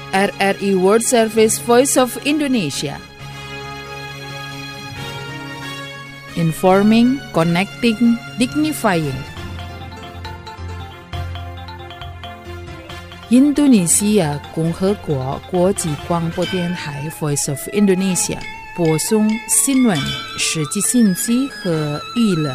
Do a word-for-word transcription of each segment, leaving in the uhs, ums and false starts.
R R I World Service Voice of Indonesia. Informing, connecting, dignifying.印度尼西亚共和国国际广播电台 Voice of Indonesia 播送新闻、实际信息和娱乐。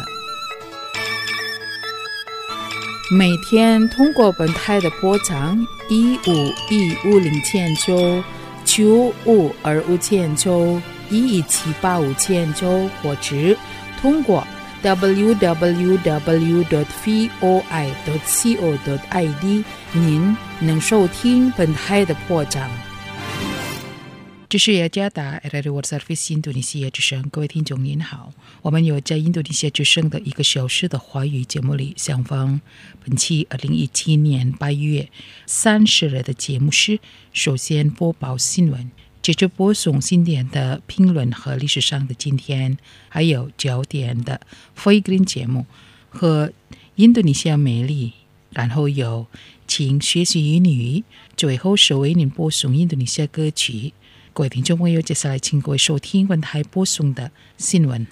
每天通过本台的波长一五一五零千九、九五二五千九、一一七八五千九，或者通过 double-u double-u double-u dot voi dot co dot i d 您能收听本台的波长。这是雅加达 R R I World Service 印度尼西亚之声，各位听众您好，我们有在印度尼西亚之声的一个小时的华语节目里相逢。本期二零一七年八月三十日的节目是首先播报新闻，接着播送经典的评论和历史上的今天，还有焦点的非green节目和印度尼西亚美丽，然后有请学习英语，最后是为您播送印度尼西亚歌曲。各位听众朋友，接下来请各位收听本台播送的新闻。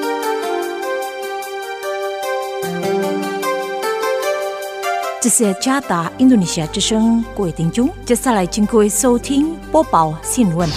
这是加达印度尼西亚之声，各位听众，接下来请各位收听播报新闻。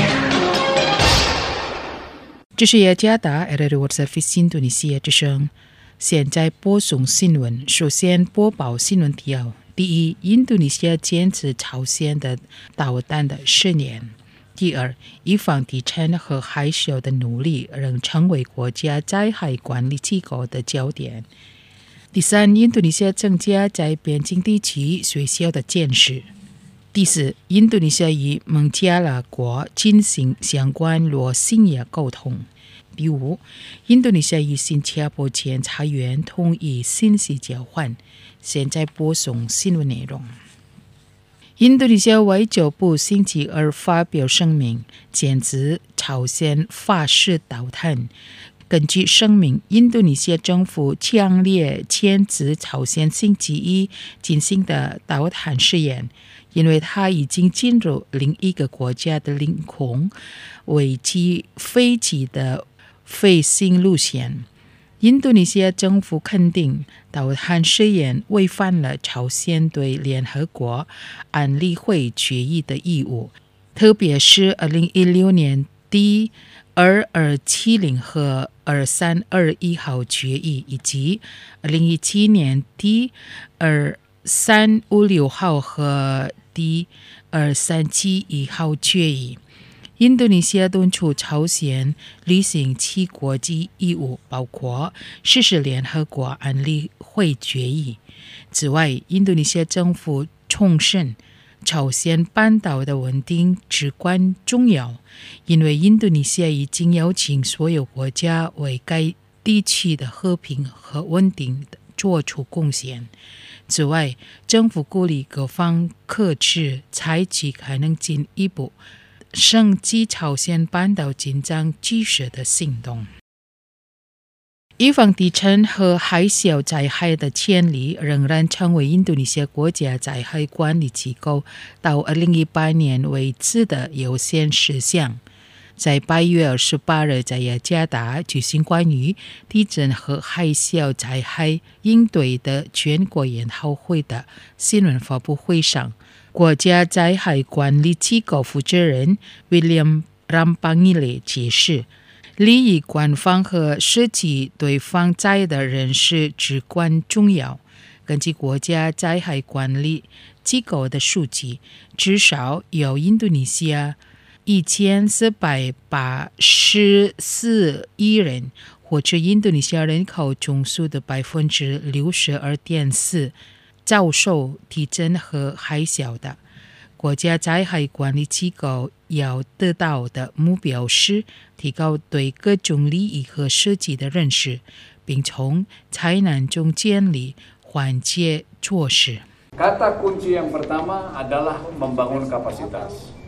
这是雅加达 R R I World Service 印度尼西亚之声，现在播送新闻。首先播报新闻提要：第一，印度尼西亚坚持朝鲜的导弹的试验。第二，以防地震和海啸的努力仍成为国家灾害管理机构的焦点。第三，印度尼西亚增加在边境地区学校的建设。第四，印度尼西亚与孟加拉国进行相关罗兴亚沟通。第五，印度尼西亚与新加坡检察院同意信息交换。现在播送新闻内容。印度尼西亚外交部星期二发表声明，谴责朝鲜发射导弹。根据声明，印度尼西亚政府强烈谴责朝鲜星期一进行的导弹试验，因为它已经进入另一个国家的领空，危及飞机的飞行路线。印度尼西亚政府肯定导弹试验违反了朝鲜对联合国安理会决议的义务，特别是二零一六年第二二七零和二三二一号决议，以及二零一七年第二三五六号和第二三七一号决议。印度尼西亚敦促朝鲜履行其国际义务，包括实施联合国安理会决议。此外，印度尼西亚政府重申朝鲜半岛的稳定至关重要，因为印度尼西亚已经邀请所有国家为该地区的和平和稳定做出贡献。此外，政府鼓励各方克制采取可能进一步升级朝鲜半岛紧张局势的行动。以防地震和海啸灾害的潜力仍然成为印度尼西亚国家灾害管理机构到二零一八年为止的优先事项。在八月二十八日在雅加达举行关于地震和海啸灾害应对的全国研讨会的新闻发布会上，国家灾害管理机构负责人 William Rampangile 解释，利益官方和涉及对方灾的人士至关重要。根据国家灾害管理机构的数据，至少有印度尼西亚一千四百八十四亿人，或者印度尼西亚人口总数的百分之六十二点四遭受地震和海啸的。国家灾害管理机构要得到的目标是提高对各种利益和涉及的认识，并从灾难中建立缓解措施。 Kata kunci yang pertama adalah membangun kapasitas.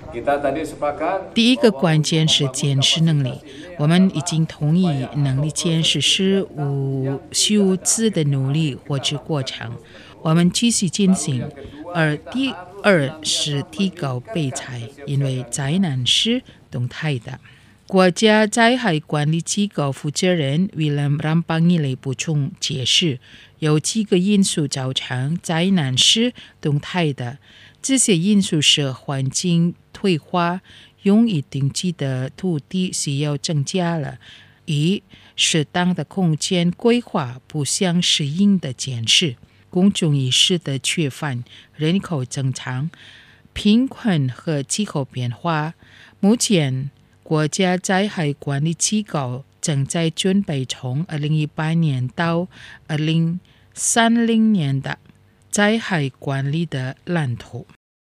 第一个关键是监视能力，我们已经同意能力监视是无休止的努力或者过程，我们继续进行。而第二是提高备材，因为灾难是动态的。国家灾害管理机构负责人 William Rampangile 补充解释，有几个因素造成灾难是动态的，这些因素是环境退化，用于定居的土地需要增加了，以适当的空间规划不相适应的建设，公众意识的缺乏，人口增长、贫困和气候变化。目前国家灾害管理机构正在准备从二零一八年到二零三零年的灾害管理的蓝图。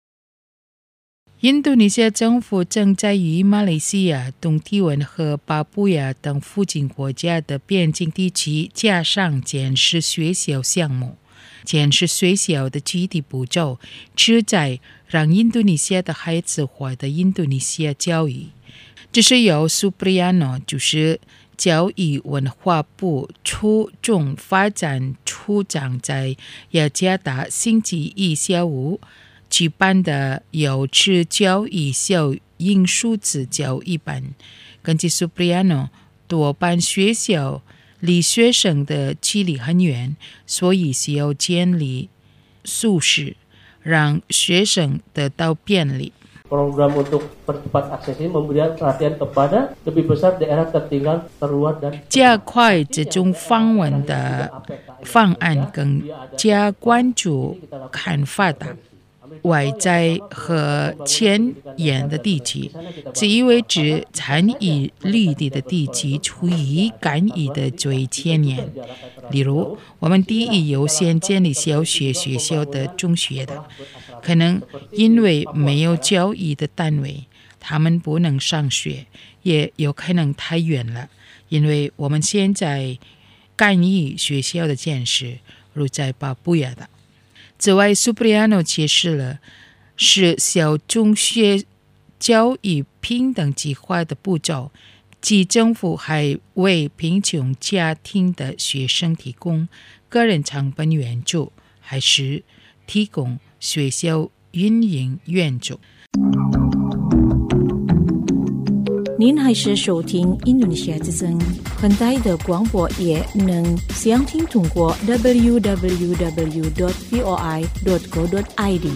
印度尼西亚政府正在与马来西亚、东帝汶和巴布亚等附近国家的边境地区加上建设学校项目。建设学校的具体步骤旨在让印度尼西亚的孩子获得印度尼西亚教育。这是由 Supriano 就是教育文化部初中发展处长在雅加达星期一下午举办的幼稚教育校英数字教育班。根据 Supriano， 多半学校离学生的距离很远，所以需要建立宿舍，让学生得到便利。 Program untuk percepat akses ini memberikan perhatian kepada lebih besar daerah tertinggal, terluar dan 加快这种访问的方案更加关注看发达、外在和前沿的地区，这意味着参与绿地的地区处于干预的最前沿。例如，我们第一优先建立小学、学校的中学的，可能因为没有教育的单位，他们不能上学，也有可能太远了，因为我们现在干预学校的建设，如在巴布亚的。此外 Supriano 解释了是小中学教育平等计划的步骤，即政府还为贫穷家庭的学生提供个人成本援助，还是提供学校运营援助。 您还是收听印度尼西亚之声，很大的广播也能详听通过 double-u double-u double-u dot v o i dot co dot i d。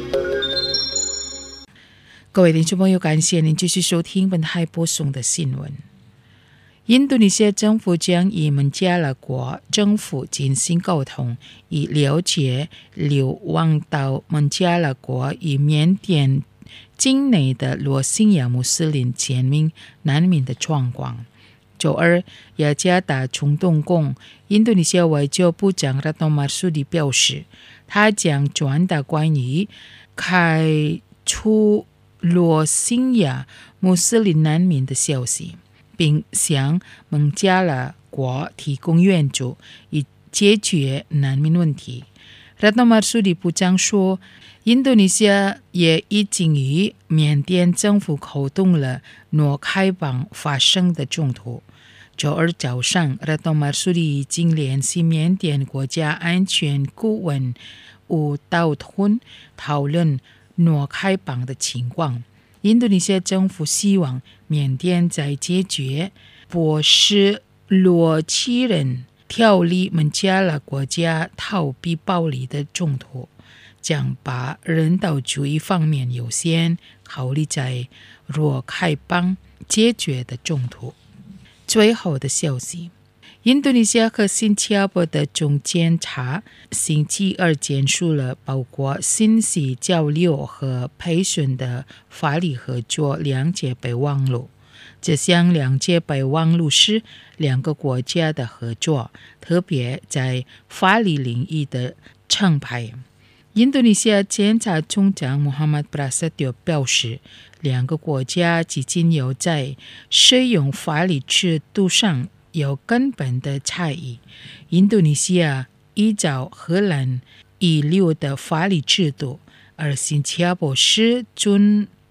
各位听众朋友，感谢您继续收听本台播送的新闻。印度尼西亚政府将与孟加拉国政府进行沟通，以了解流亡到孟加拉国与缅甸境内的罗兴亚穆斯林贱民难民的状况。周二，雅加达冲动宫印度尼西亚外交部长 Retno Marsudi 表示，他将传达关于开出罗兴亚穆斯林难民的消息，并向孟加拉国提供援助，以解决难民问题。Retno Marsudi 部长说，印度尼西亚也已经与缅甸政府沟通了诺开邦发生的冲突。周二早上 Retno Marsudi 已经联系缅甸国家安全顾问吴道吞讨论诺开邦的情况。印度尼西亚政府希望缅甸在解决波斯罗奇人跳离孟加拉国家逃避暴力的冲突，将把人道主义方面优先考虑在若开邦解决的冲突。最后的消息，印度尼西亚和新加坡的总检察星期二结束了包括信息交流和培训的法律合作两界备忘录。这项两界备忘录是两个国家的合作，特别在法律领域的承派。印度尼西亚检察总长 Muhammad Prasetyo 表示，两个国家至今有在使用法律制度上有根本的差异。印度尼西亚依照荷兰遗留的法律制度，而新加坡是遵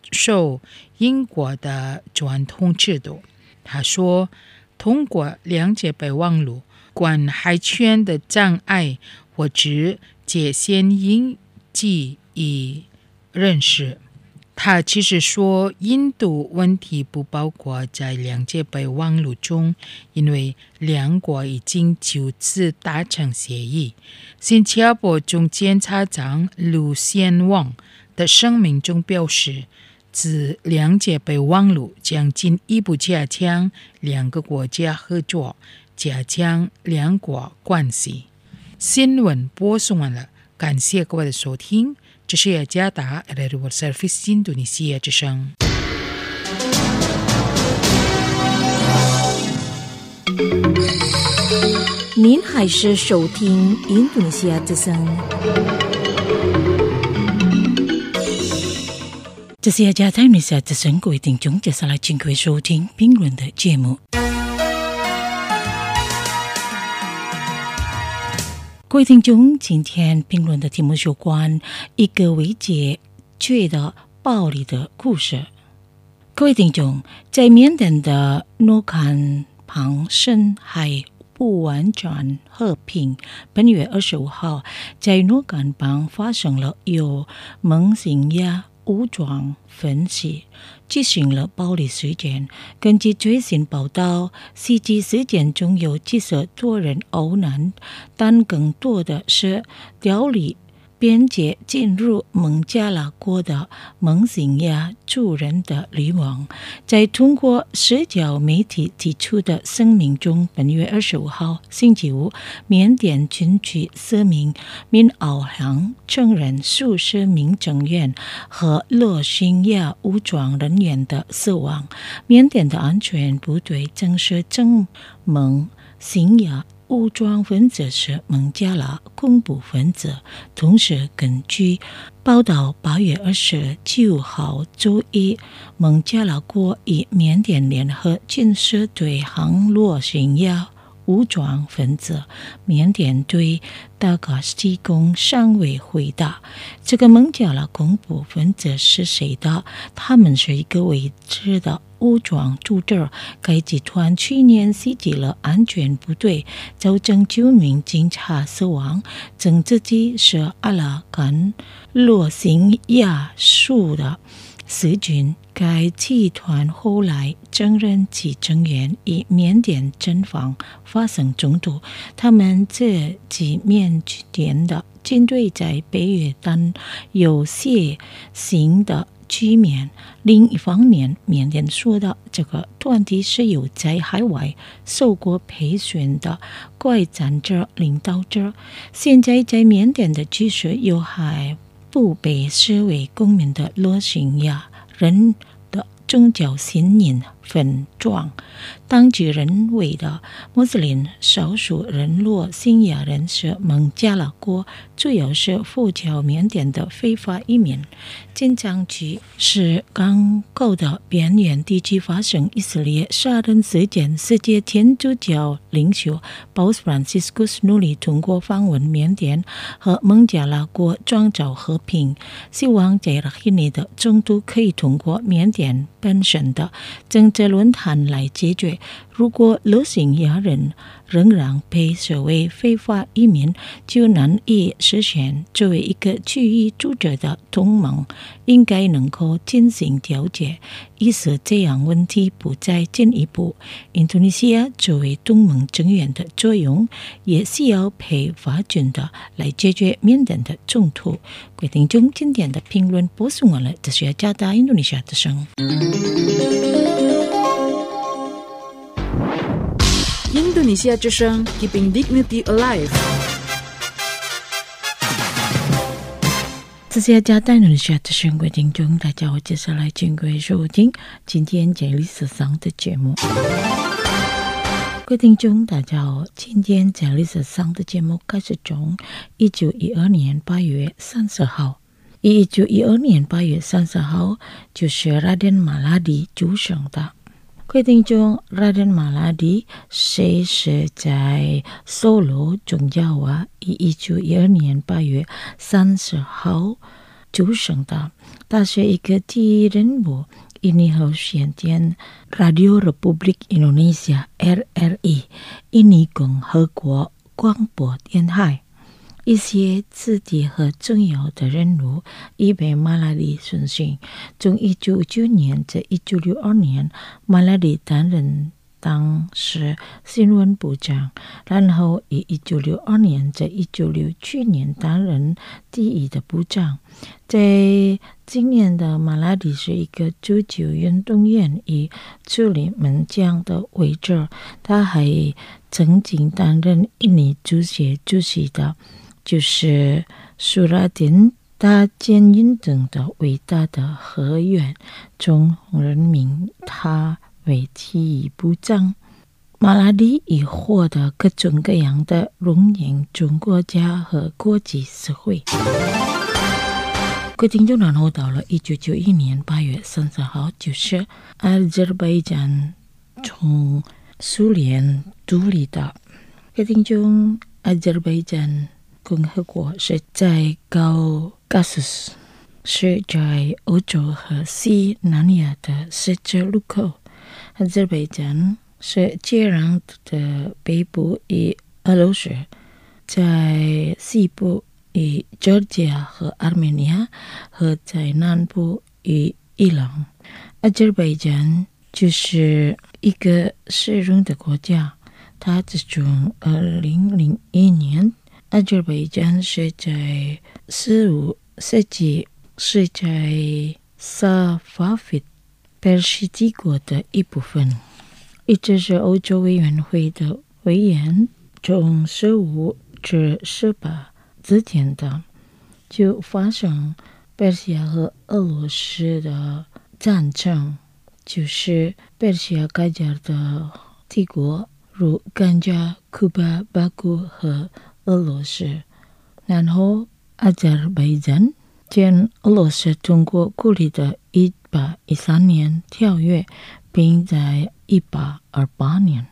受英国的传统制度。他说，通过谅解备忘录，关海权的障碍或者界限应记忆认识。他其实说，印度问题不包括在谅解备忘录中，因为两国已经就此达成协议。新加坡总检察长陆宪旺的声明中表示，自谅解备忘录将进一步加强两个国家合作，加强两国关系。新闻播送完了，感谢各位的收听。这是雅加达 R R World Service 印度尼西亚之声。 您还是收听印度尼西亚之声。这是雅加达印度尼西亚之声，各位听众，接下来请各位收听评论的节目。各位听众，今天评论的题目是有关一个未解决的暴力的故事。各位听众，在缅甸的诺坎旁深海不完全和平，本月二十五号，在诺坎旁发生了有蒙姓亚武装分子进行了暴力事件。根据最新报道，袭击事件中有至少多人遇难，但更多的是调离边界进入孟加拉国的蒙姓亚族人的流亡。在通过社交媒体提出的声明中，本月二十五号星期五，缅甸军区声明，敏奥良承认数十名成员和罗兴亚武装人员的死亡。缅甸的安全部队正式证蒙姓亚武装分子是孟加拉恐怖分子。同时，根据报道，八月二十九号周一，孟加拉国与缅甸联合军事对抗罗兴亚武装分子。缅甸对大概提供尚未回答。这个孟加拉恐怖分子是谁的？他们是一个未知的武装组织。该集团去年袭击了安全部队，造成九名警察死亡。政治机是阿拉干罗兴亚属的死军。该集团后来承认其成员与缅甸军方发生冲突。他们这几缅甸的军队在北约但有些新的居民。另一方面，缅甸说的这个团体是由在海外受过培训的快战者领导者。现在在缅甸的局势有还不被视为公民的罗兴亚人的宗教信念分状。当局认为的穆斯林少数人罗兴亚人是孟加拉国主要是佛教缅甸的非法移民。紧张区是刚果的边缘地区发生以色列杀人事件。世界天主教领袖保罗·弗兰西斯科斯努力通过访问缅甸和孟加拉国创造和平，希望在拉希内的冲突可以通过缅甸本身的政治论坛来解决。如果罗兴亚人仍然被视为非法移民，就难以实现作为一个区域组织的同盟。应该能够进行调解，以使这样问题不再进一步。印度尼西亚作为同盟成员的作用，也需要配法军的来解决缅甸的冲突。各位听众，今天的评论播送完了，这是雅加达印度尼西亚之声。 印度尼西亚之声 Keeping Dignity Alive。 这是雅加达印度尼西亚之声，各位听众，大家好，接下来请各位收听今天在历史上的节目。各位听众，大家好，今天在历史上的节目开始从一九一二年八月三十号。一九一二年八月三十号就是拉丁马拉迪出生的。各位听众，拉丁马拉迪谁是在首都中亚瓦，以一九一二年八月三十号出生的。 它是一个第一人物印尼和缅甸 Radio Republik Indonesia R R I 印尼共和国广播电台。一些子弟和重要的人物已被马拉里审讯。从一九五九年至一九六二年，马拉里担任当时新闻部长，然后以一九六二年至一九六七年担任第一的部长。在今年的马拉里是一个足球运动员，以助理门将的位置。他还曾经担任印尼足协主席的，就是苏拉丁大建运动的伟大的河源，中任命他为第一部长。马拉里已获得各种各样的荣誉，中国家和国际社会。各位听众，然后到了一九九一年八月三十号，就是阿塞拜疆从苏联独立的。各位听众，阿塞拜疆共和国是在高加索斯，是在欧洲和西南亚的十字路口。阿塞拜疆是接壤的北部与俄罗斯，在西部与吉尔吉亚和阿美尼亚，和在南部与伊朗。阿塞拜疆就是一个适用的国家。它自从二零零一年，阿塞拜疆是在十五世纪是在萨法维波斯帝国的一部分，一直是欧洲委员会的委员。从十五至十八之间的就发生波斯亚和俄罗斯的战争，就是波斯亚盖加尔的帝国如甘加、库巴、巴古和俄罗斯，然后阿塞拜疆见俄罗斯通过孤立的一八一三年条约，并在一八二八年。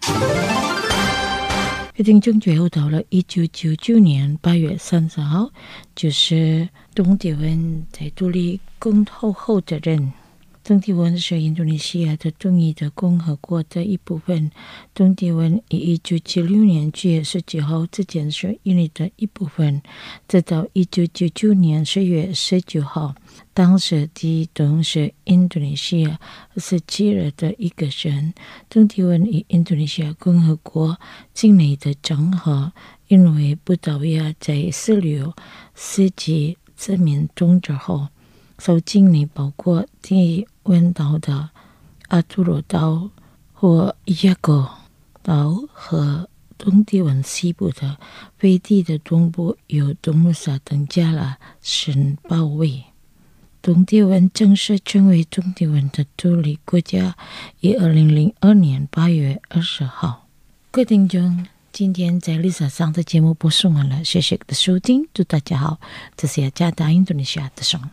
听众最后到了一九九九年八月三十号，就是东帝汶在独立公投后的人。东帝汶是印度尼西亚的东翼的共和国的一部分。东帝汶于一九七六年七月十九号之前是印尼的一部分，直到一九九九年十月十九号，当时的东是印度尼西亚十七日的一个省。东帝汶与印度尼西亚共和国境内的整合，因为葡萄牙在十六世纪殖民统治后，受境内包括帝汶岛的阿图罗岛或雅各岛和东帝汶西部的飞地的东部由东努萨等加拉省包围。东帝汶正式成为东帝汶的独立国家于二零零二年八月二十号。各位听众，今天在历史上的节目播送完了，谢谢的收听，祝大家好，这是雅加达印度尼西亚的声。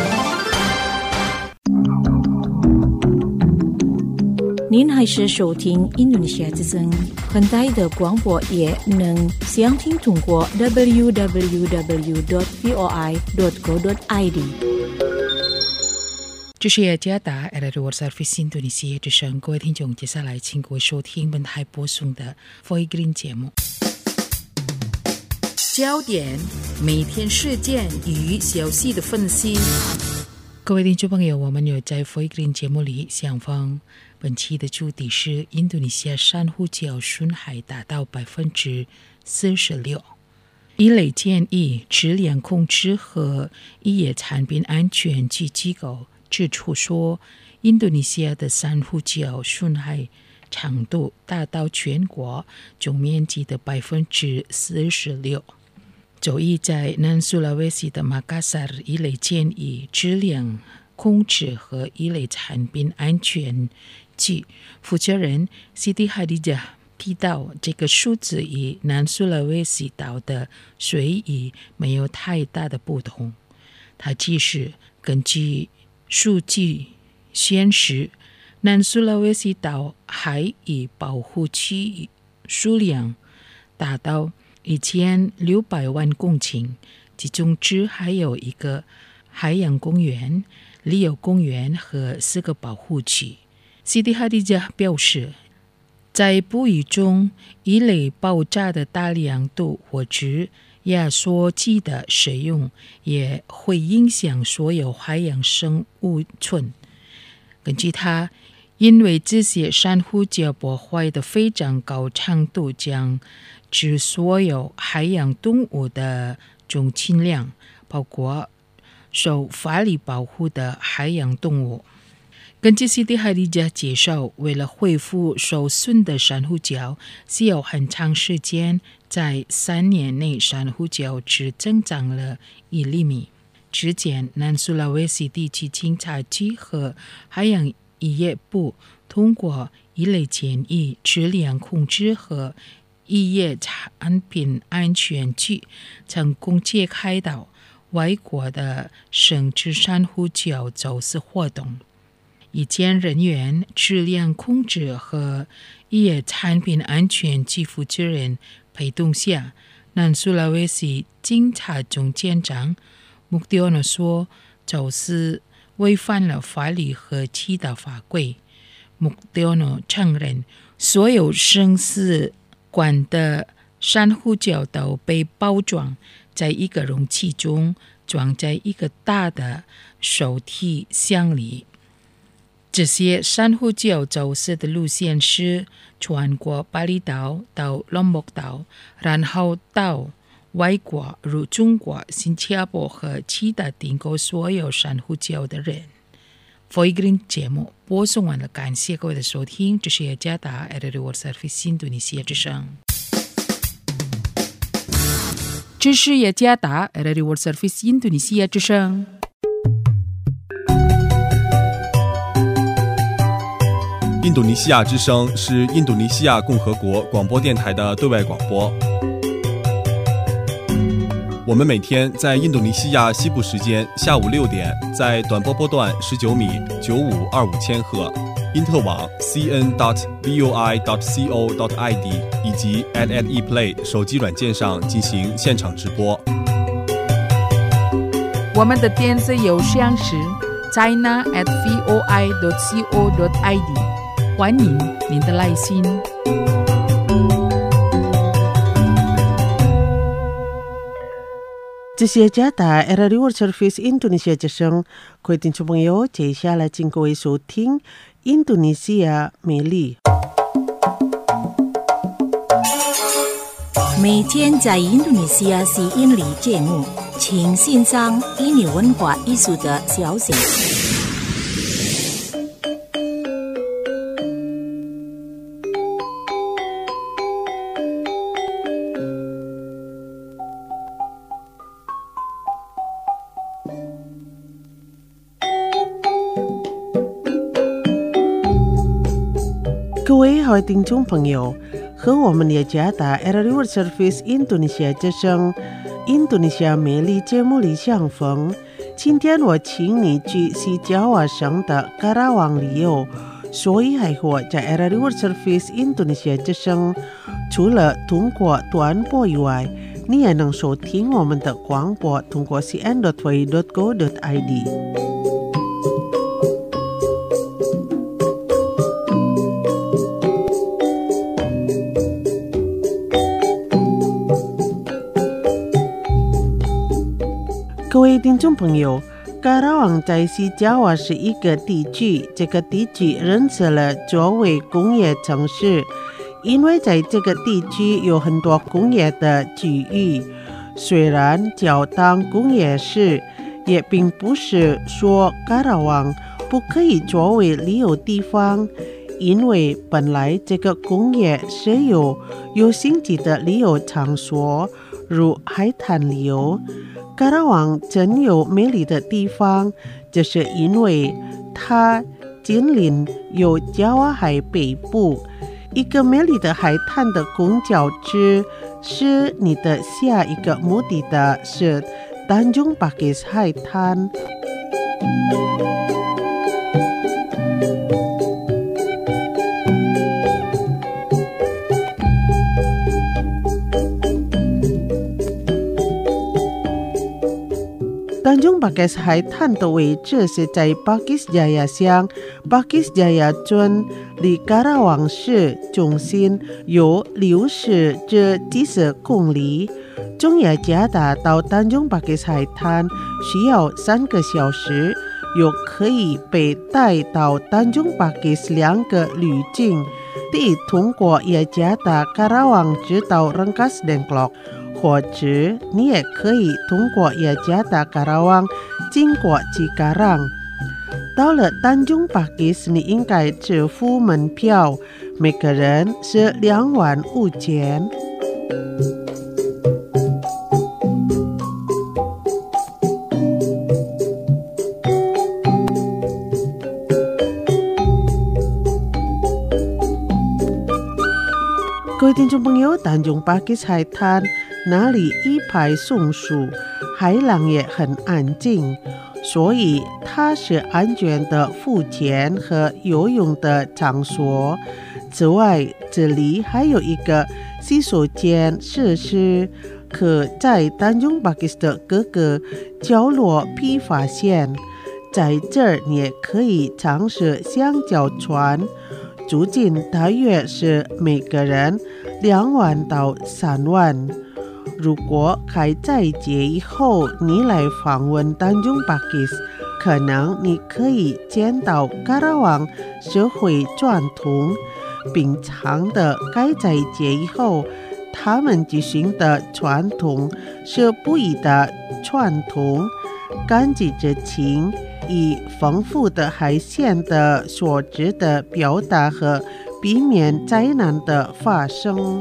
您还是收听印度尼西亚之声，很大的广播也能详听通过 double u double u double u dot v o i dot co dot i d。 这是雅加达 R R I World Service 印度尼西亚之声，各位听众，接下来请各位收听本台播送的 Voice Green 节目。焦点每天事件与消息的分析。各位听众朋友，我们有在 Voice Green 节目里想访本期的主题是印度尼西亚珊瑚礁损害达到百分之四十六。一类建议质量控制和渔业产品安全及机构指出说，印度尼西亚的珊瑚礁损害长度达到全国总面积的百分之四十六。周一在南苏拉威西的马卡萨尔一类建议质量控制和一类产品安全及负责人西蒂哈迪加提到，这个数字与南苏拉威西岛的水域没有太大的不同。他即使根据数据显示，南苏拉威西岛海域保护区域数量达到一千六百万公顷，其中之还有一个海洋公园， 里有公园和四个保护区。西迪哈迪加表示，在捕鱼中，一类爆炸的大量度或者压缩机的使用也会影响所有海洋生物群。根据他，因为这些珊瑚礁破坏的非常高强度将致所有海洋动物的总轻量，包括受法律保护的海洋动物。根据西迪哈迪加介绍，为了恢复受损的珊瑚礁，需要很长时间，在三年内珊瑚礁只增长了一厘米。之前，南苏拉威西地区警察局和海洋渔业部通过一类建议质量控制和渔业产品安全局，成功揭开到外国的生殖珊瑚礁走私活动。以检人员、质量控制和渔业产品安全局负责人陪同下，南苏拉威西警察总检长穆迪奥诺说，走私违反了法律和其他法规。穆迪奥诺承认，所有生死管的珊瑚礁都被包装在一个容器中，装在一个大的手提箱里。这些珊瑚礁走私的路线是穿过巴厘岛到龙目岛，然后到外国如中国、新加坡和其他订购所有珊瑚礁的人。福音节目播送完了，感谢各位的收听，这是雅加达 R R I World Service 印度尼西亚之声。这是雅加达 R R I World Service 印度尼西亚之声。 印度尼西亚之声是印度尼西亚共和国广播电台的对外广播。我们每天在印度尼西亚西部时间下午六点，在短波波段十九米九五二五千赫、因特网 c n dot voi dot co dot i d 以及 at at ePlay 手机软件上进行现场直播。 我们的电子邮箱是 china at voi dot co dot i d， 欢迎您的来信。 这是加达 R R I World Service 印度尼西亚之声，各位听众朋友，接下来请各位收听印度尼西亚美丽。 每天在印度尼西亚吸引力节目，请欣赏印尼文化艺术的消息。 各位好听众朋友，和我们雅加达 R R I World Service 印度尼西亚之声印度尼西亚美丽节目里相逢。今天我请你去西爪哇省的卡拉旺旅游，所以还和在 R R I World Service 印度尼西亚之声，除了通过短波以外，你也能收听我们的广播，通过 c n dot voi dot co dot i d。各位听众朋友，卡拉旺在西爪哇是一个地区，这个地区认识了作为工业城市，因为在这个地区有很多工业的区域。虽然叫当工业市，也并不是说卡拉旺不可以作为旅游地方，因为本来这个工业是有有性质的旅游场所，如海滩旅游。卡拉旺真有美丽的地方，这是因为它紧邻有爪哇海北部一个美丽的海滩的公交车，是你的下一个目的地是丹中巴基斯海滩。 丹中巴吉斯海滩的位置是在巴吉斯加亚乡巴吉斯加亚村，离卡拉旺市中心有六十至七十公里。从雅加达到丹中巴吉斯海滩需要三个小时，又可以被带到丹中巴吉斯两个旅径。第一，通过雅加达卡拉旺直到 Rangkas Dengklok， 或者你也可以通过雅加达卡拉旺经过基卡让。到了丹中巴吉斯，你应该支付门票，每个人是两万五千。各位听众朋友，丹中巴吉斯海滩那里一排松树，海浪也很安静，所以它是安全的浮潜和游泳的场所。此外，这里还有一个洗手间设施，可在丹中巴吉斯的各个角落被发现。在这儿你也可以尝试香蕉船，租金大约是每个人两万到三万。如果开斋节以后你来访问丹中巴吉斯，可能你可以见到卡拉旺社会传统。平常的开斋节以后，他们举行的传统是不一的传统，感激之情，以丰富的海鲜的所值的表达和避免灾难的发生。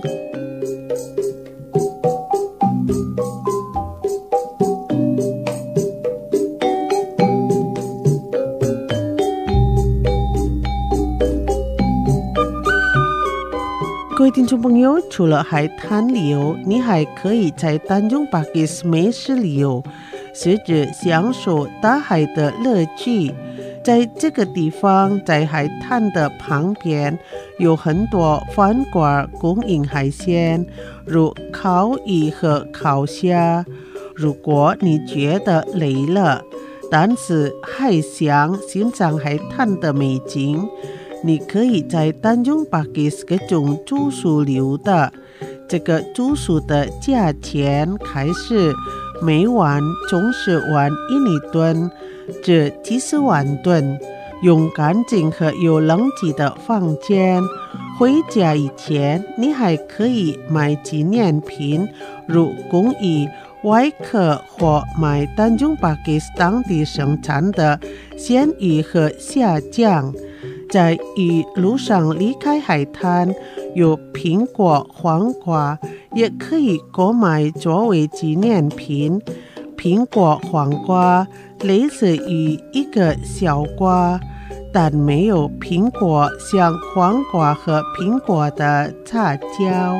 各位听众朋友，除了海滩旅游，你还可以在丹中巴吉斯美食旅游，是指享受大海的乐趣。在这个地方，在海滩的旁边有很多饭馆供应海鲜，如烤鱼和烤虾。如果你觉得累了，但是还想欣赏海滩的美景，你可以在丹中巴吉斯各种住宿留的。这个住宿的价钱开始每晚从十万印尼盾至七十万盾，用干净和有冷气的房间。回家以前，你还可以买纪念品，如公益外壳或买丹中巴吉斯当地生产的鲜鱼和虾酱。在一路上离开海滩，有苹果、黄瓜，也可以购买作为纪念品。苹果、黄瓜类似于一个小瓜，但没有苹果像黄瓜和苹果的杂交。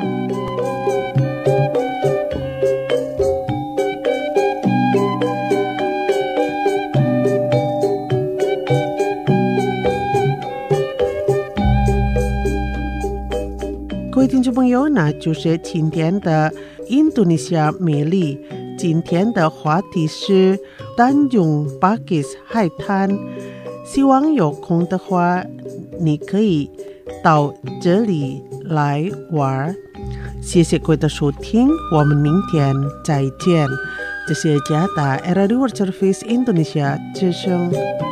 各位听众朋友，那就是今天的印度尼西亚美丽。今天的话题是丹中巴吉斯海滩，希望有空的话，你可以到这里来玩。谢谢各位的收听，我们明天再见。这是加达 R R World Service Indonesia 之声。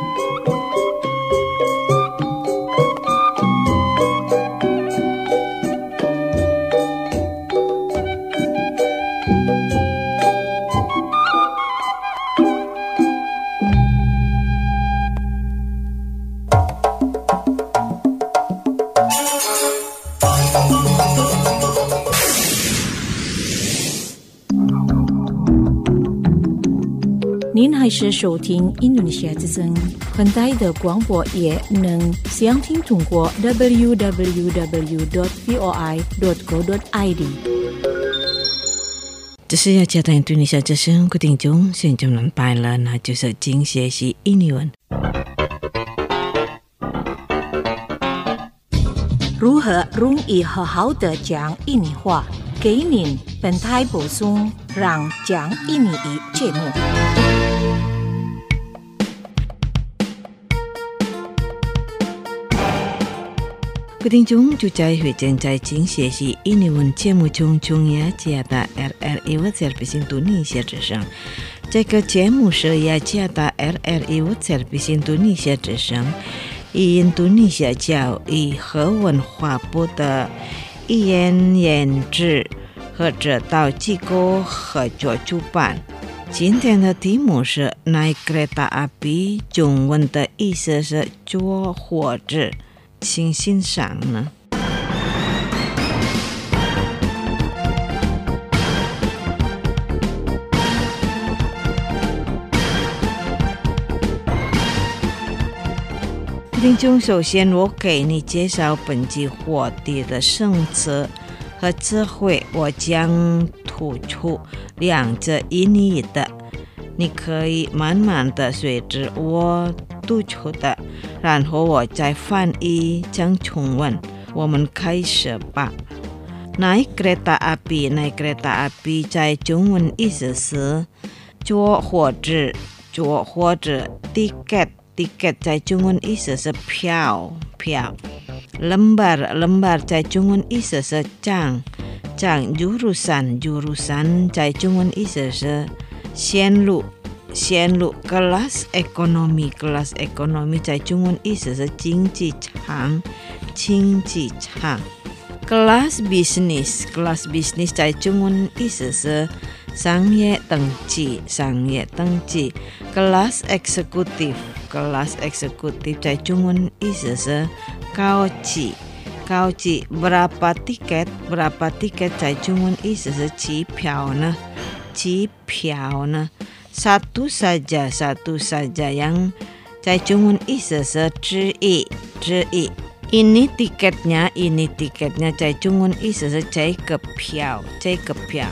您还是收听印度尼西亚之声，很大的广播也能详听通过 double-u double-u double-u dot v o i dot co dot i d。 这是要加到印度尼西亚之声，各位听众，现在能拜了，那就是今学习印尼文。 如何容易好好的讲印尼话？给您本台补充让讲印尼语节目。 各位听众，就在会正在进学习印尼文节目中，中雅加达 R R I Service Indonesia 之声。这个节目是雅加达 R R I Service Indonesia 之声，以印度尼西亚教育和文化部的语言研制和指导机构合作主办。今天的题目是 naik kereta api， 中文的意思是坐火车。请欣赏呢。听众，首先我给你介绍本集话题的生词和词汇，我将突出两者音译的，你可以慢慢的随着我读出的，然后我再翻译成中文。我们开始吧。naik kereta api， naik kereta api 在中文意思是坐火车，坐火车 tiket tiket 在中文意思是票票。lembar lembar 在中文意思是章章。jurusan jurusan 在中文意思是线路线路。kelas ekonomi kelas ekonomi 在中文意思是经济舱经济舱。kelas bisnis kelas bisnis 在中文意思是商业登记商业登记。kelas eksekutif kelas eksekutif 在中文意思是高级高级。berapa tiket berapa tiket 在中文意思是机票呢机票呢。satu saja satu saja yang 在中文意思是之一之一。ini tiketnya ini tiketnya 在中文意思是这个票这个票。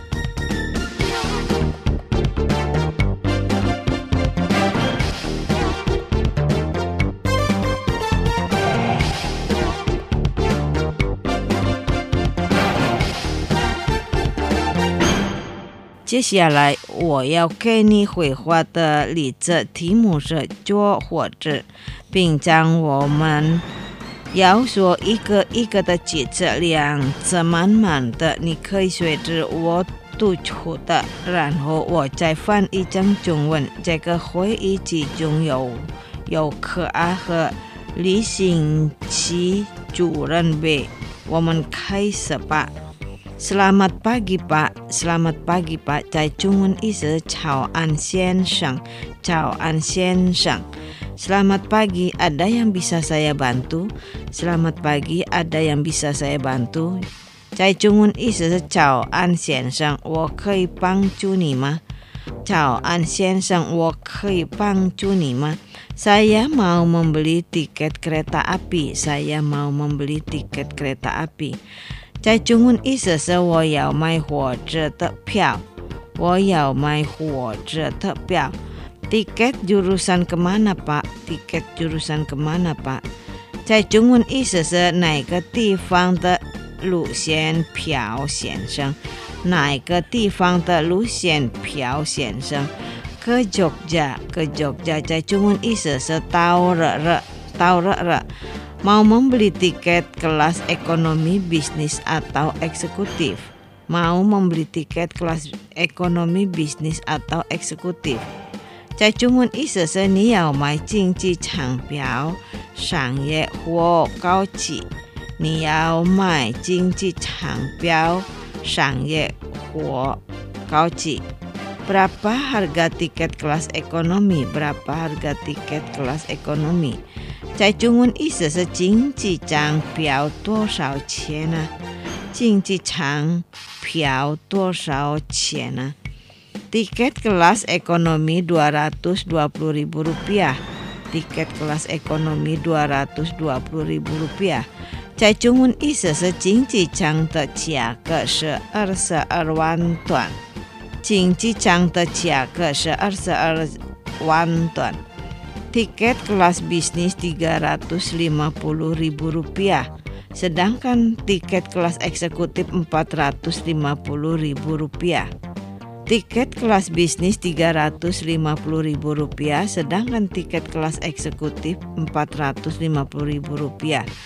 接下来我要给你绘画的例子题目是坐火车，并将我们要说一个一个的句子，两次慢慢的，你可以随着我读出的，然后我再翻译成中文。这个会议集中有有可爱和李行奇主任B，我们开始吧。Selamat pagi Pak, selamat pagi Pak 在中文意思早安先生早安先生。Selamat pagi, ada yang bisa saya bantu? Selamat pagi, ada yang bisa saya bantu? 在中文意思是早安先生，我可以帮助你吗？早安先生，我可以帮助你吗？ Saya mau membeli tiket kereta api. Saya mau membeli tiket kereta api. 在中文意思是我要买火车的票，我要买火车的票。Tiket jurusan kemana Pak? Tiket jurusan kemana Pak? 在中文意思是哪个地方的路线票先生？哪个地方的路线票先生？ Ke Jogja, ke Jogja 在中文意思是到了了，到了了。 Mau membeli tiket kelas ekonomi, bisnis atau eksekutif. Mau membeli tiket kelas ekonomi, bisnis atau eksekutif. 在中文意思是你要买经济舱票、商业或高级。你要买经济舱票、商业或高级。 Berapa harga tiket kelas ekonomi? Berapa harga tiket kelas ekonomi? 在中文意思是经济舱票多少钱呢？经济舱票多少钱呢？ Tiket kelas ekonomi dua ratus dua puluh ribu rupiah. Tiket kelas ekonomi dua ratus dua puluh ribu rupiah. 在中文意思是经济舱的价格是二十二万段。 经济舱的价格是二十二万段。 Tiket kelas bisnis tiga ratus lima puluh ribu rupiah. Sedangkan tiket kelas eksekutif empat ratus lima puluh ribu rupiah. Tiket kelas bisnis tiga ratus lima puluh ribu rupiah, sedangkan tiket kelas eksekutif empat ratus lima puluh ribu rupiah.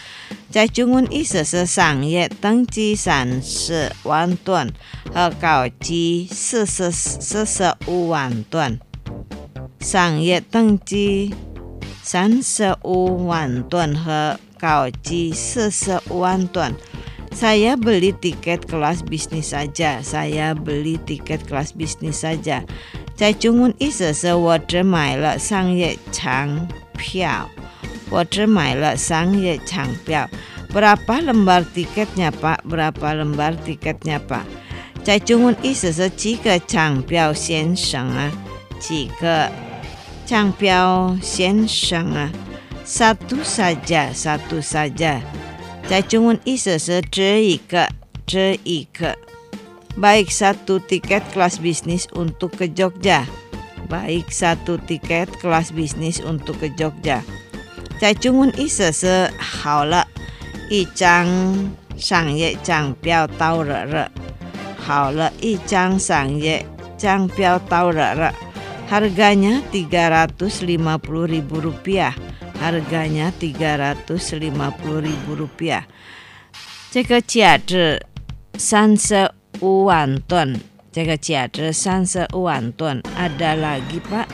在中文意思是商业登记三十万吨和高级四十四十五万吨。商业登记三十五万吨和高级四十五万吨。Saya beli tiket kelas bisnis saja. Saya beli tiket kelas bisnis saja. 在中文意思是我只买了商业舱票。我只买了商业舱票。Berapa lembar tiketnya Pak? Berapa lembar tiketnya Pak? 在中文意思是几个舱票先生啊？几个舱票先生啊？ Satu saja, satu saja. 在中文意思是只一个，只一个。Baik satu tiket kelas bisnis untuk ke Jogja. Baik satu tiket kelas bisnis untuk ke Jogja. 在中文意思是好了，一张商业舱票到了了。好了，一张商业舱票到了了。Harganya tiga ratus lima puluh ribu rupiah. Harganya tiga ratus lima puluh ribu rupiah. 这个价值三十五万吨，这个价值三十五万吨。Ada lagi Pak?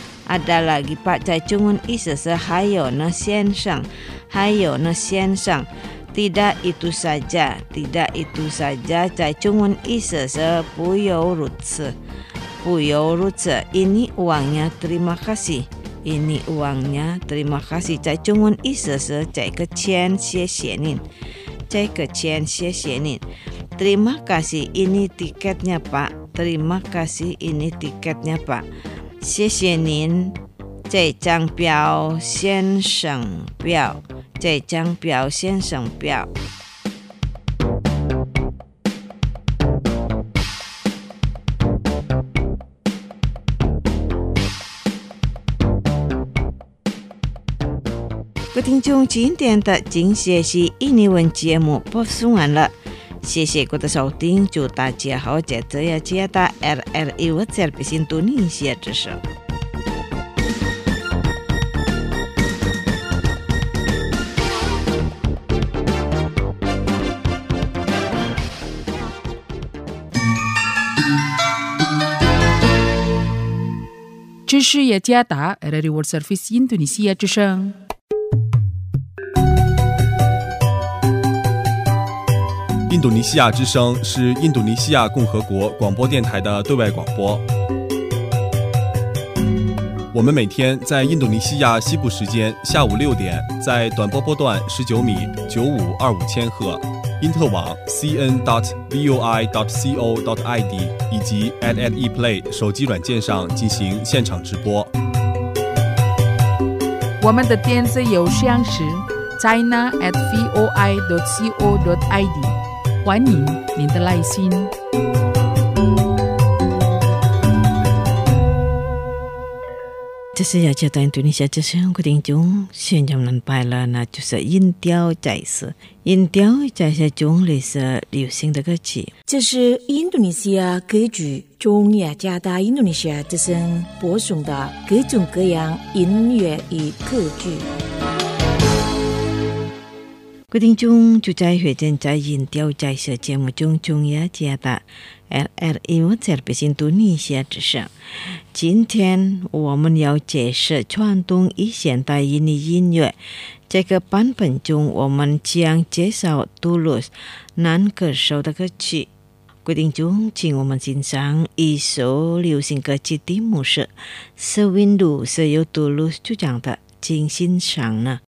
Ada lagi Pak? 在中文意思是还有呢先生，还有呢先生。Tidak itu saja, tidak itu saja. 在中文意思是不由如此，不由如此。Ini uangnya, terima kasih.Ini uangnya, terima kasih. 在中文意思是这个钱，谢谢您。这个钱，谢谢您。Terima kasih, ini tiketnya Pak. Terima kasih, ini tiketnya Pak. 谢谢您，这张票，先生票。这张票，先生票。各位听众，今天的精学习印尼文节目播送完了，谢谢各位的收听，祝大家好，接着要接到 R R I World Service Indonesia 之声。 这是雅加达 R R I World Service Indonesia 之声。 印度尼西亚之声是印度尼西亚共和国广播电台的对外广播。我们每天在印度尼西亚西部时间下午六点，在短波波段十九米九五二五千赫，因特网 c n dot v o i dot c o dot i d 以及 at at ePlay 手机软件上进行现场直播。 我们的电子邮箱是 china at voi dot co dot i d， 欢迎您的来信。 这是雅加达印度尼西亚之声，各位听众，现在我们拜了，那就是音调在此，音调在这中里是流行的歌曲。 这是印度尼西亚歌剧中雅加达印度尼西亚之声播送的各种各样音乐与歌剧。 各位听众，就在学正在音调在此节目中，中雅加达 R R I World Service Indonesia 之声。今天我们要解释传统与现代印尼音乐。这个版本中，我们将介绍杜鲁斯男歌手的歌曲。各位听众，请我们欣赏一首流行歌曲，题目是《Sewindu》，是由杜鲁斯主唱的，请欣赏呢。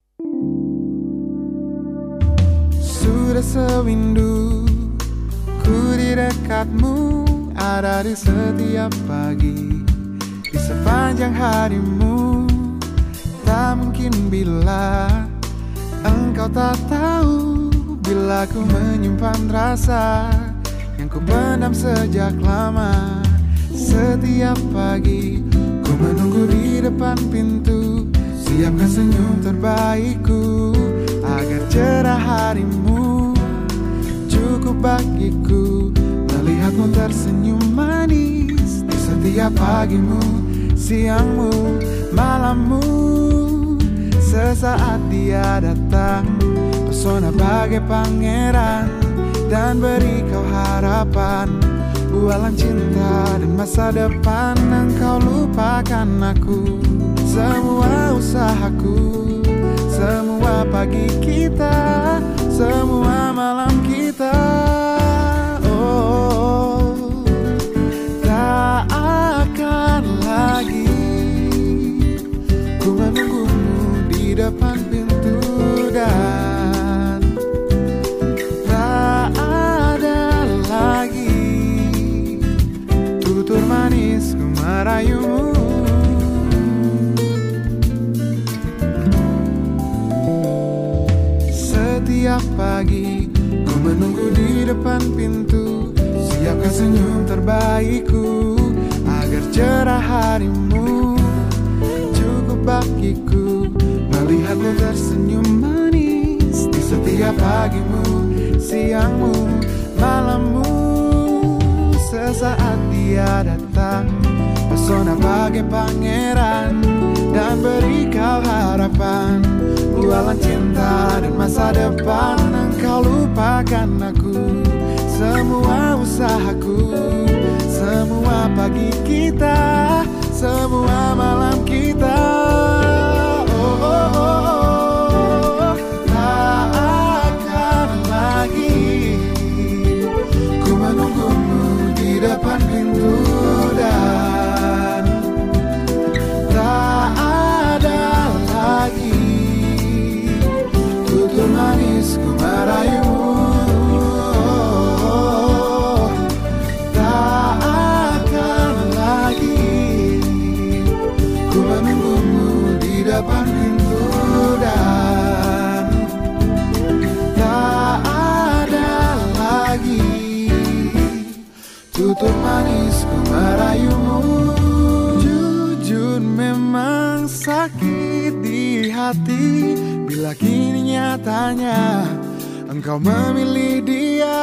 Sudah sewindu ku di dekatmu, ada di setiap pagi, di sepanjang harimu. Tak mungkin bila engkau tak tahu, bila ku menyimpan rasa yang ku pendam sejak lama. Setiap pagi ku menunggu di depan pintu, siapkan senyum terbaikku agar cerah harimu. Cukup bagiku melihatmu tersenyum manis di setiap pagimu, siangmu, malammu. Sesaat dia datang pesona bagai pangeran dan beri kau harapan, bualan cinta dan masa depan. Engkau lupakan aku, semua usahaku, semua pagi kita, semua malam kita. Oh, tak akan lagi ku menunggumu di depan pintu, dan tak ada lagi tutur manis ku merayumu. Setiap pagi ku menunggu di depan pintu, siapkan senyum terbaikku agar cerah harimu. Cukup bagiku melihatmu tersenyum manis di setiap pagimu, siangmu, malammu. Sesaat dia datang, pesona bagai pangeran dan beri kau harapan, bualan cinta dan masa depan. Engkau lupakan aku, semua usahaku, semua pagi kita, semua malam kita. Oh, oh, oh, oh. Tak akan lagi ku menunggumu di depan pintu, dan tak ada lagi tutur manis ku merayumu. Tak akan lagi ku menunggumu di depan pintu, dan tak ada lagi tutur manis ku merayumu. Jujur memang sakit di hati bila kini nyatanya engkau memilih dia.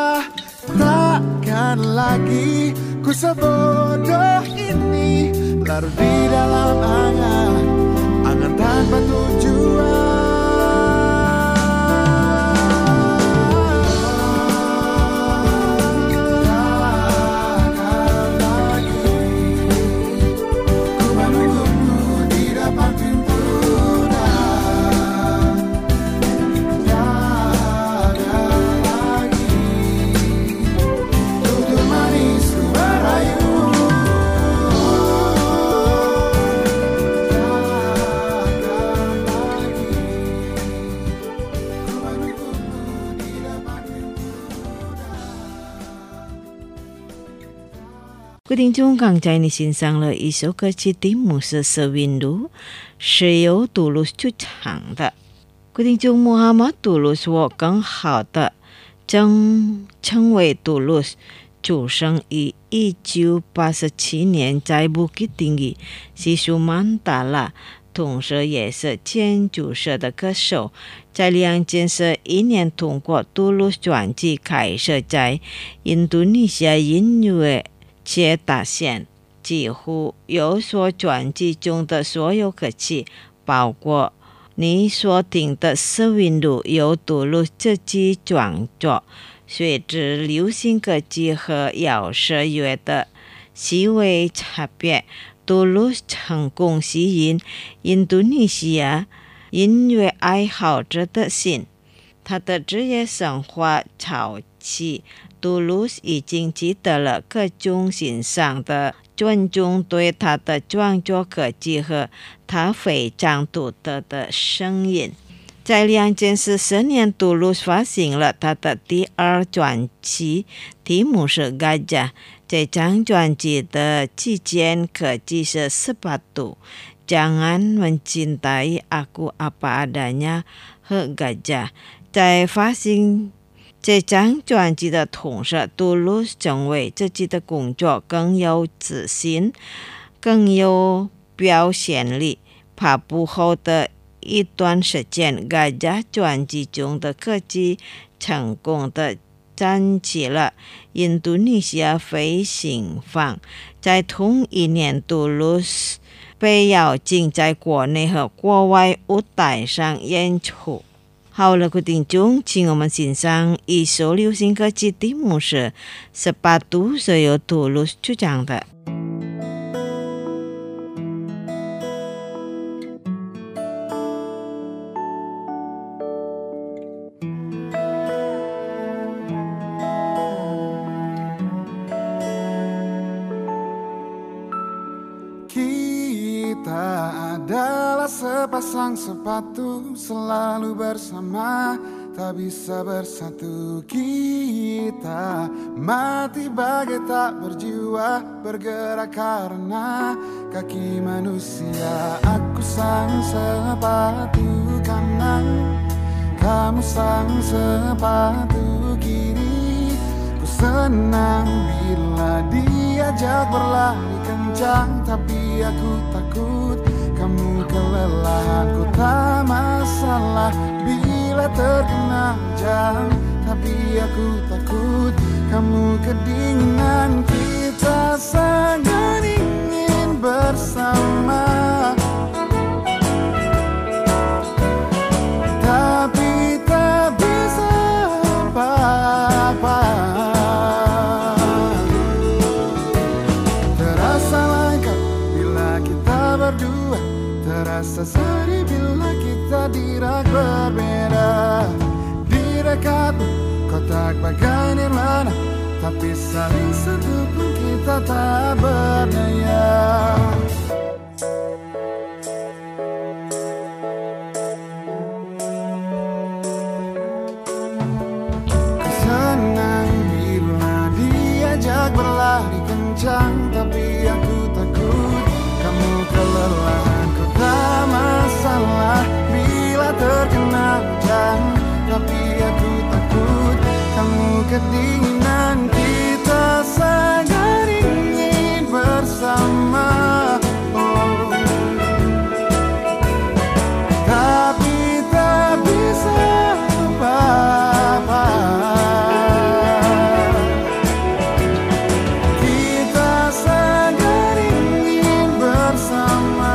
Takkan lagi ku sebodoh ini larut di dalam angan, angan tanpa tujuan. 各位听众，刚才你欣赏了一首歌曲，题目是《Sewindu》，是由杜鲁斯主唱的。各位听众，穆罕默杜鲁斯，我更好的正称为杜鲁斯，出生于一九八七年在布吉丁吉，是苏曼达拉，同时也是建筑社的歌手。在两千十一年通过杜鲁斯专辑开设在印度尼西亚音乐界大线，几乎有所专辑中的所有歌曲，包括你所听的《Sewindu》由杜鲁斯自己创作。随着流行歌曲和摇舌乐的细微差别，杜鲁斯成功吸引印度尼西亚音乐爱好者的心。他的职业生活早期，杜鲁斯已经取得了各种欣赏的尊重，对他的创作歌曲和他非常独特的声音。在两千十四年，杜鲁斯发行了他的第二专辑，题目是《Gajah》。这张专辑的期间歌曲是十八度， Jangan mencintai aku apa adanya 和 Gajah。在发行这张专辑的同时，杜鲁斯成为自己的工作更有自信，更有表现力。发布后的一段时间， Gajah 专辑中的歌曲成功的占据了印度尼西亚飞行坊。在同一年，杜鲁斯被邀请在国内和国外舞台上演出。 好了，各位听众，请我们欣赏一首流行歌曲，题目是《Sepatu》，是由杜鲁斯主唱的。 Sepasang sepatu selalu bersama, tak bisa bersatu. Kita mati bagai tak berjiwa, bergerak karena kaki manusia. Aku sang sepatu kanan, kamu sang sepatu kiri. Ku senang bila diajak berlari kencang, tapi aku takut kamu kelelahan. Ku tak masalah bila terkena hujan, tapi aku takut kamu kedinginan. Kita sangat ingin bersama, tapi tak bisa apa-apa. Terasa lengkap bila kita berdua, terasa sedih bila kita dirak berbeda. Di dekatmu kotak bagai nirwana, tapi saling sentuh pun kita tak berdaya. Ku senang bila diajak berlari kencang, tapi aku takut kamu kelelahan. Tak masalah bila terkena hujan, tapi aku takut kamu kedinginan. Kita sangat ingin bersama, oh. Tapi tak bisa apa-apa. Kita sangat ingin bersama,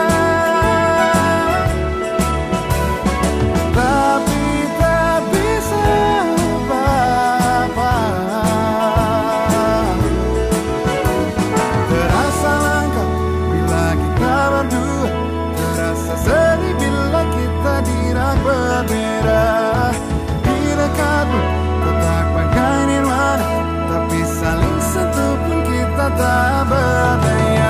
tak berdaya.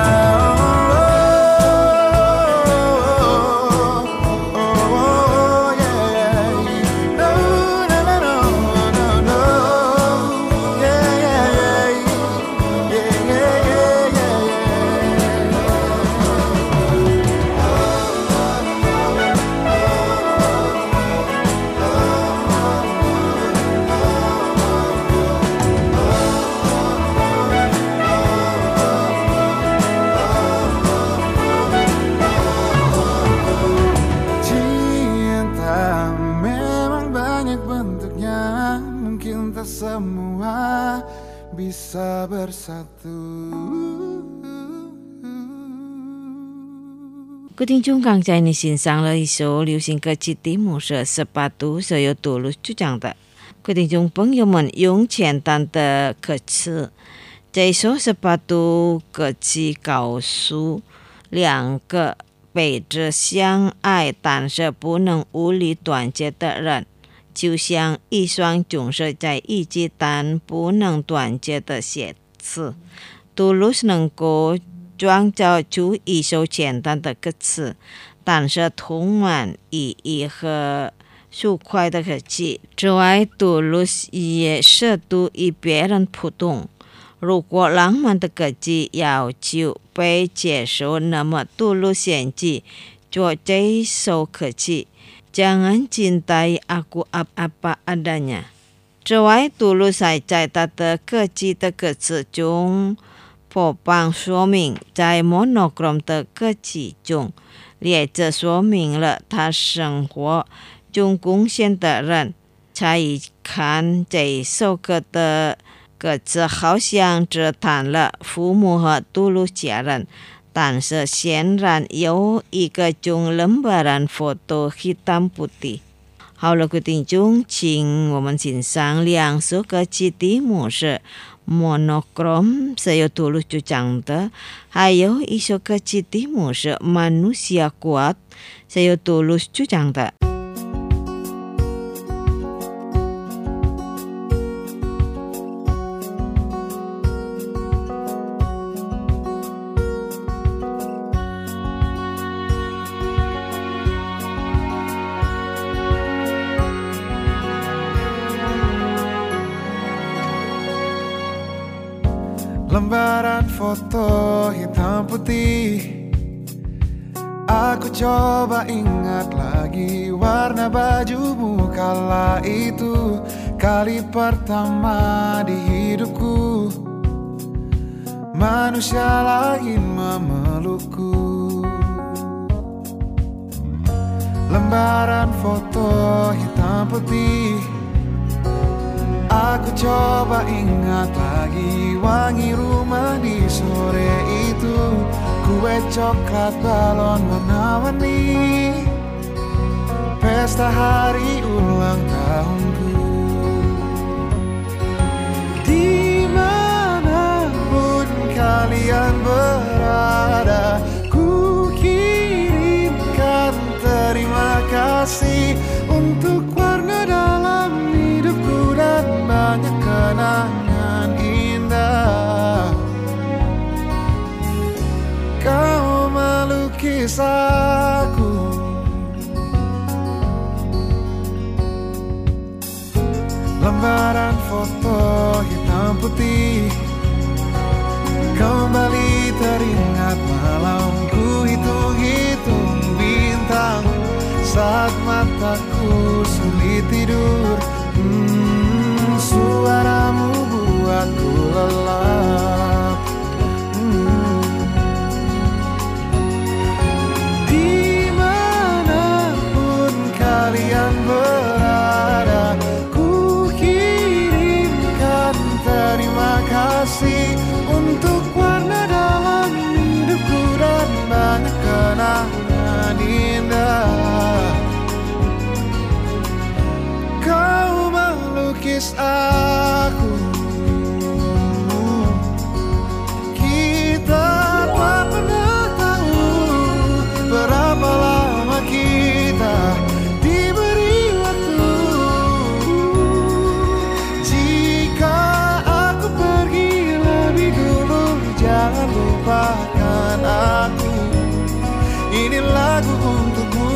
Semua bisa bersatu. 各位听众，刚才你欣赏了一首流行歌曲，题目是《Sepatu》，是由杜鲁斯主唱的。各位听众朋友们，用简单的歌词，这首《Sepatu》歌曲告诉两个彼此相爱但是不能无力断绝的人，就像一双总是在一起但不能断绝的鞋子。杜鲁斯能够创造出一首简单的歌词，但是充满意义和舒快的歌曲。此外，杜鲁斯也适度与别人互动。如果浪漫的歌曲要求被接受，那么杜鲁斯选择做这首歌曲。Jangan cintai aku apa adanya。此外，杜鲁斯在他的歌曲的歌词中播放说明，在 monochrome 的歌曲中，列着说明了他生活中贡献的人。才一看这首歌的歌词，好像只谈了父母和杜鲁斯家人。但是显然有一个种 lembaran foto hitam putih。 好了，各位听众，请我们欣赏两首歌曲，题目是 Monokrom Saya Tulus Cucangte， 还有一首歌曲题目是 Manusia Kuat Saya Tulus Cucangte。 Lembaran foto hitam putih, aku coba ingat lagi warna bajumu kala itu. Kali pertama di hidupku, manusia lain memelukku. Lembaran foto hitam putih, aku coba ingat lagi wangi rumah di sore itu. Kue coklat, balon warna-warni, pesta hari ulang tahunku. Dimanapun kalian berada, ku kirimkan terima kasih untuk warna dalam hidupku dan banyak kenangan indah. Kau melukis aku, lembaran foto hitam putih, kembali teringat malamku hitung-hitung bintang saat mataku sulit tidur. Hmm, suaramu buatku lelap. Hmm. Dimanapun kalian berada, ku kirimkan terima kasih untuk warna dalam hidupku dan banyak kenangan indah. Kau melukis aku, kita tak pernah tahu berapa lama kita diberi waktu. Jika aku pergi lebih dulu, jangan lupakan aku. Ini lagu untukmu,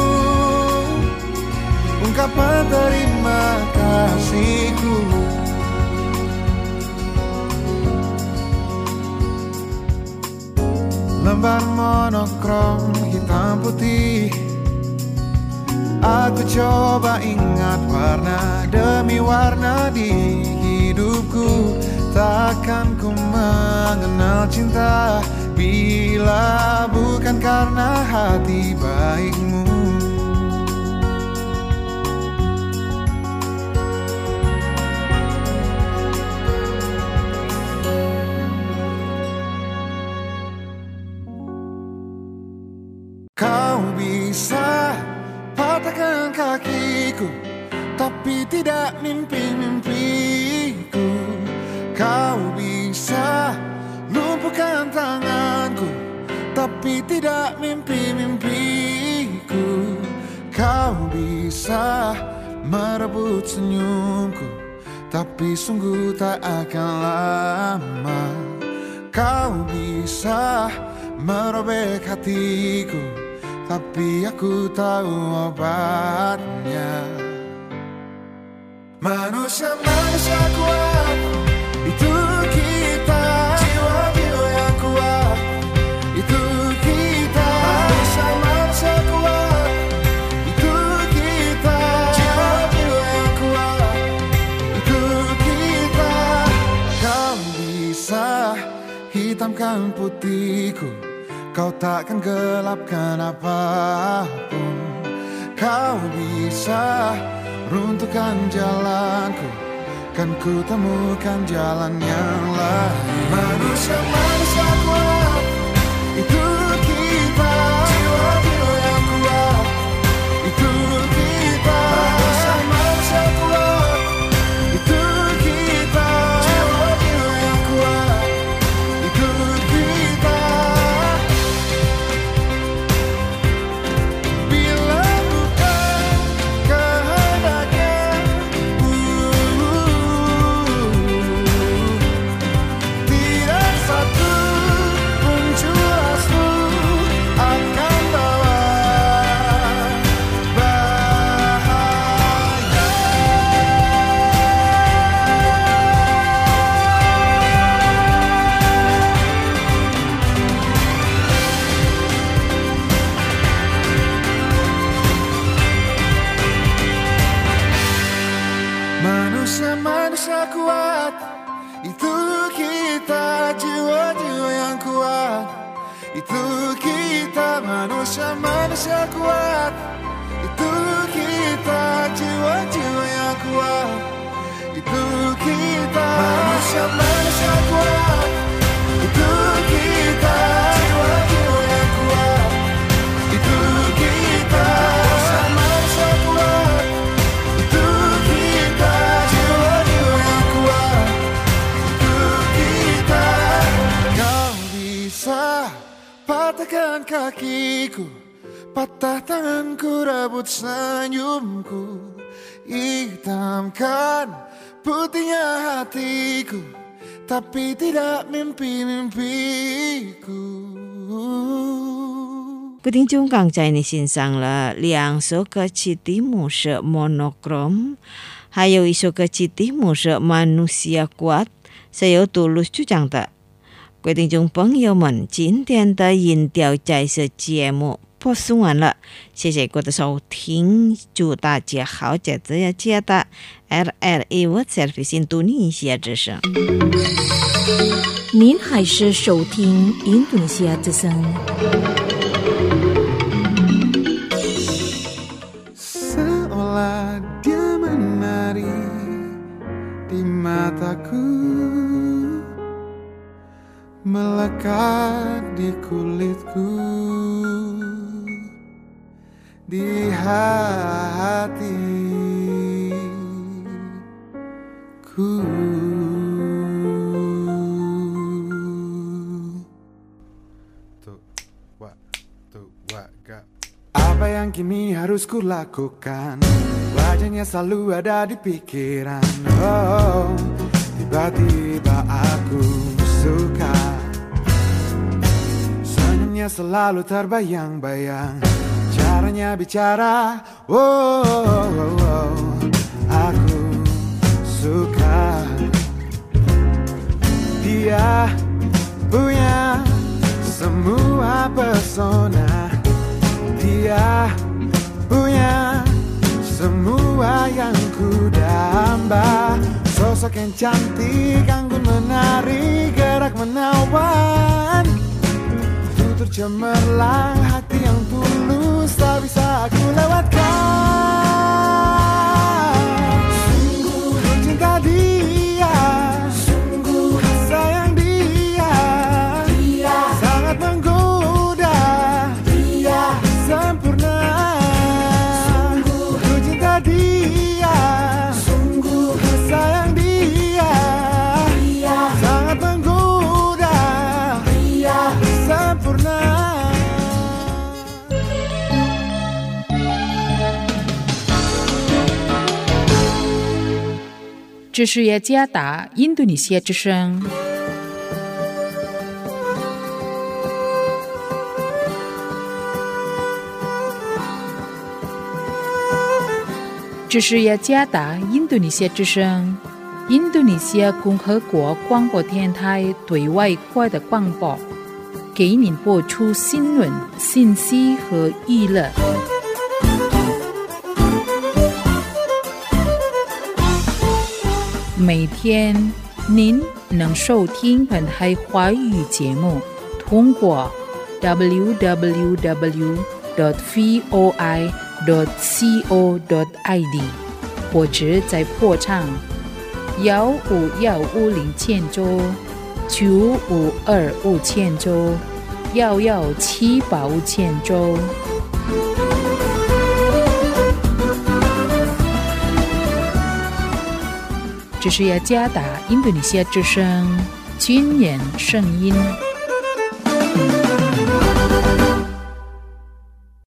ungkapan terima kasihku. Lembar monokrom hitam putih, aku coba ingat warna demi warna di hidupku. Takkan ku mengenal cinta bila bukan karena hati baikmu. Kau bisa patahkan kakiku, tapi tidak mimpi-mimpiku. Kau bisa lumpuhkan tanganku, tapi tidak mimpi-mimpiku. Kau bisa merebut senyumku, tapi sungguh tak akan lama. Kau bisa merobek hatiku, tapi aku tahu obatnya. Manusia-manusia kuat, itu kita. Jiwa-jiwa yang kuat, itu kita. Manusia-manusia kuat, itu kita. Jiwa-jiwa yang kuat, itu kita. Kau bisa hitamkan putihku, kau takkan gelapkan apapun. Kau bisa runtuhkan jalanku, kan ku temukan jalan yang lain. Manusia-manusia kuat, itu kita. Jiwa-jiwa yang kuat, itu kita. kita manusia-manusia kuat. Itu kita jiwa-jiwa yang kuat. Itu kita manusia-manusia kuat. Itu kita jiwa-jiwa yang kuat. Itu kita manusia-manusia kuat. Itu kita jiwa-jiwa yang kuat. Itu kita. Kau bisa patahkan kakiku, patah tanganku, rebut senyumku, hitamkan putihnya hatiku, tapi tidak mimpi-mimpiku. 各位听众刚才你欣赏了两首歌曲，题目是 Monokrom， 还有一首歌曲题目是 Manusia Kuat， 是由杜鲁主讲的。各位听众朋友们，今天的音调在这节目播送完了，谢谢各位的收听，祝大家好日子呀！接的 R R A World Service 印度尼西亚之声。 您还是收听印度尼西亚之声。 Seolah dia menari di mataku, melekat di kulitku, di hatiku. Tuh, wa, tuh, wa, ga. Apa yang kini harus kulakukan? Wajahnya selalu ada di pikiran. Oh, tiba-tiba aku suka. Senyumnya selalu terbayang-bayang, caranya bicara, oh, oh, oh, oh, aku suka. Dia punya semua pesona, dia punya semua yang ku damba. Sosok yang cantik, anggun menari, gerak menawan, tutur cemerlang, hati yang tulus tak bisa aku lewatkan. Sungguh ku cinta dia, sungguh sayang dia, dia sangat menggoda, dia sempurna. Sungguh ku cinta dia, sungguh sayang dia, dia sangat menggoda, dia sempurna. 这是雅加达印度尼西亚之声。这是雅加达印度尼西亚之声，印度尼西亚共和国广播电台对外国的广播，给您播出新闻、信息和娱乐。每天您能收听本台华语节目，通过 double-u double-u double-u dot voi dot co dot i d 或者在破唱幺五幺五零千周九五二五千周幺幺七八五千周。这是雅加达印度尼西亚之声军人声音。